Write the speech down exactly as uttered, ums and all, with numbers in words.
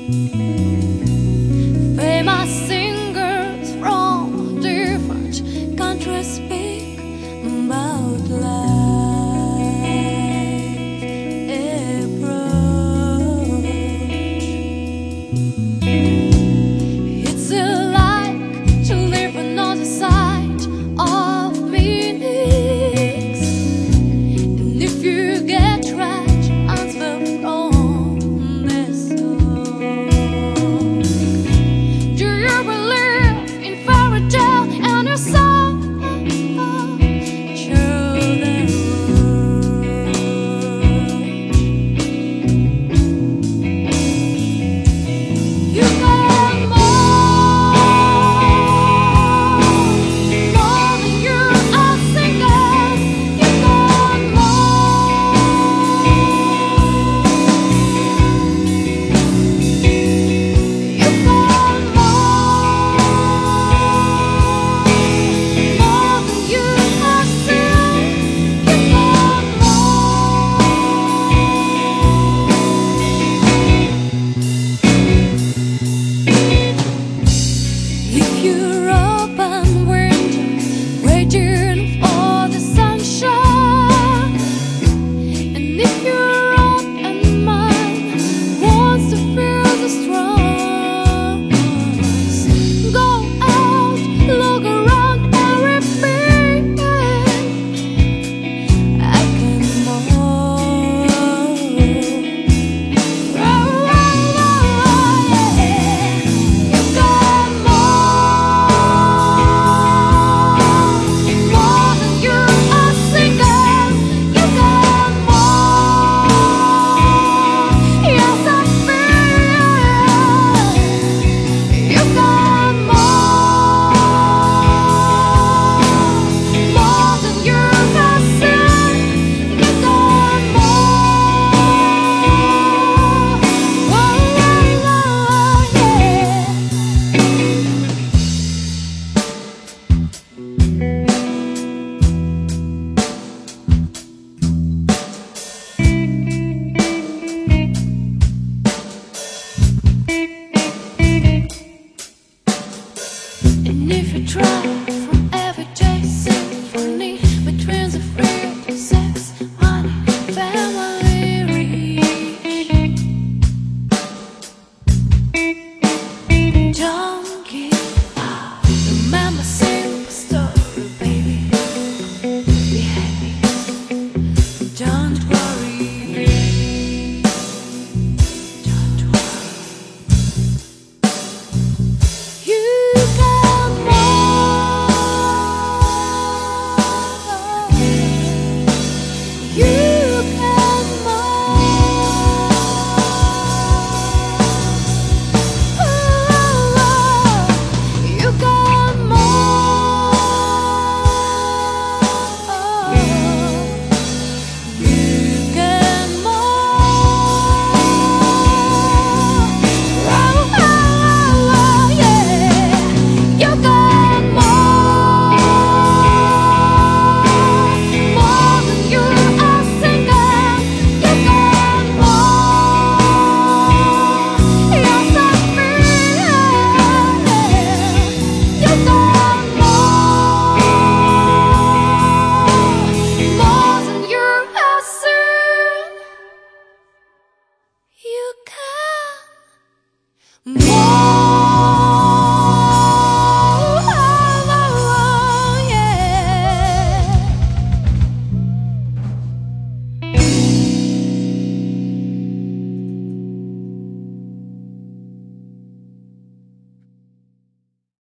Famous singers from different countries speak about life approach. It's like to live another side of Phoenix, and if you get trapped answer from this song. Do you believe in fairy tale and your song? Show the world. You got more, more than you are singers. You got more. You got more, more than you are singing. You got if you're open window, waiting for the sunshine, and if your open mind wants to feel the strongest, go out, look around and repeat, I can more. Oh, oh, oh, yeah. You got more, more than you are singers. You got more. Yes, I feel you got more, more than you are singing. You got more. Whoa, whoa, and if you try from everyday symphony between the freedom, sex, money, family reach.